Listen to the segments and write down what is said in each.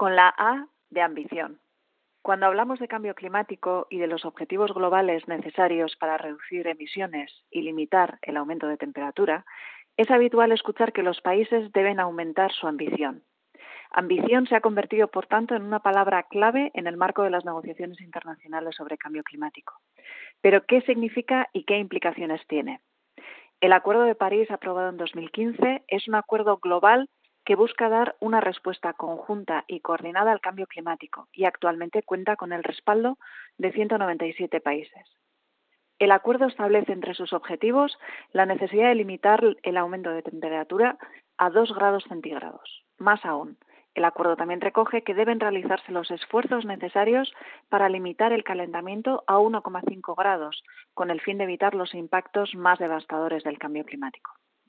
con la A de ambición. Cuando hablamos de cambio climático y de los objetivos globales necesarios para reducir emisiones y limitar el aumento de temperatura, es habitual escuchar que los países deben aumentar su ambición. Ambición se ha convertido, por tanto, en una palabra clave en el marco de las negociaciones internacionales sobre cambio climático. Pero, ¿qué significa y qué implicaciones tiene? El Acuerdo de París, aprobado en 2015, es un acuerdo global que busca dar una respuesta conjunta y coordinada al cambio climático y actualmente cuenta con el respaldo de 197 países. El acuerdo establece entre sus objetivos la necesidad de limitar el aumento de temperatura a 2 grados centígrados. Más aún, el acuerdo también recoge que deben realizarse los esfuerzos necesarios para limitar el calentamiento a 1,5 grados, con el fin de evitar los impactos más devastadores del cambio climático.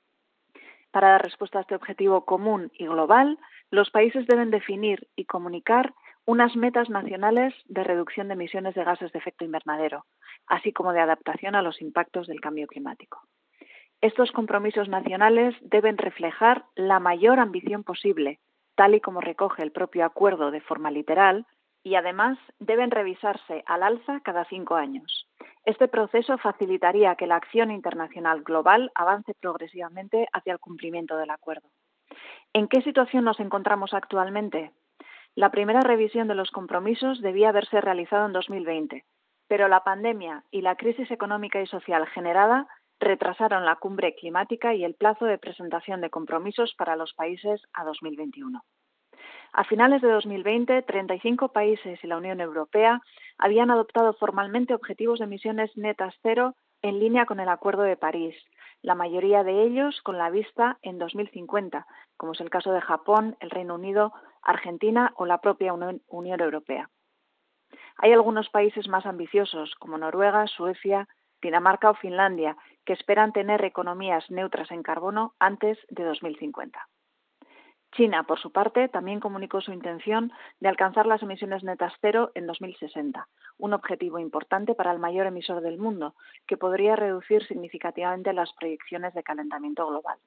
Para dar respuesta a este objetivo común y global, los países deben definir y comunicar unas metas nacionales de reducción de emisiones de gases de efecto invernadero, así como de adaptación a los impactos del cambio climático. Estos compromisos nacionales deben reflejar la mayor ambición posible, tal y como recoge el propio acuerdo de forma literal, y además deben revisarse al alza cada 5 años. Este proceso facilitaría que la acción internacional global avance progresivamente hacia el cumplimiento del acuerdo. ¿En qué situación nos encontramos actualmente? La primera revisión de los compromisos debía haberse realizado en 2020, pero la pandemia y la crisis económica y social generada retrasaron la cumbre climática y el plazo de presentación de compromisos para los países a 2021. A finales de 2020, 35 países y la Unión Europea habían adoptado formalmente objetivos de emisiones netas cero en línea con el Acuerdo de París, la mayoría de ellos con la vista en 2050, como es el caso de Japón, el Reino Unido, Argentina o la propia Unión Europea. Hay algunos países más ambiciosos, como Noruega, Suecia, Dinamarca o Finlandia, que esperan tener economías neutras en carbono antes de 2050. China, por su parte, también comunicó su intención de alcanzar las emisiones netas cero en 2060, un objetivo importante para el mayor emisor del mundo, que podría reducir significativamente las proyecciones de calentamiento global.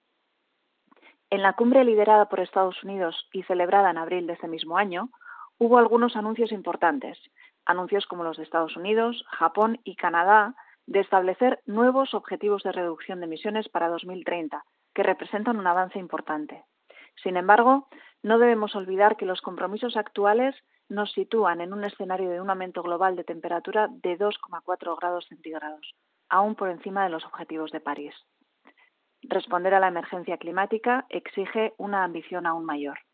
En la cumbre liderada por Estados Unidos y celebrada en abril de ese mismo año, hubo algunos anuncios importantes, anuncios como los de Estados Unidos, Japón y Canadá, de establecer nuevos objetivos de reducción de emisiones para 2030, que representan un avance importante. Sin embargo, no debemos olvidar que los compromisos actuales nos sitúan en un escenario de un aumento global de temperatura de 2,4 grados centígrados, aún por encima de los objetivos de París. Responder a la emergencia climática exige una ambición aún mayor.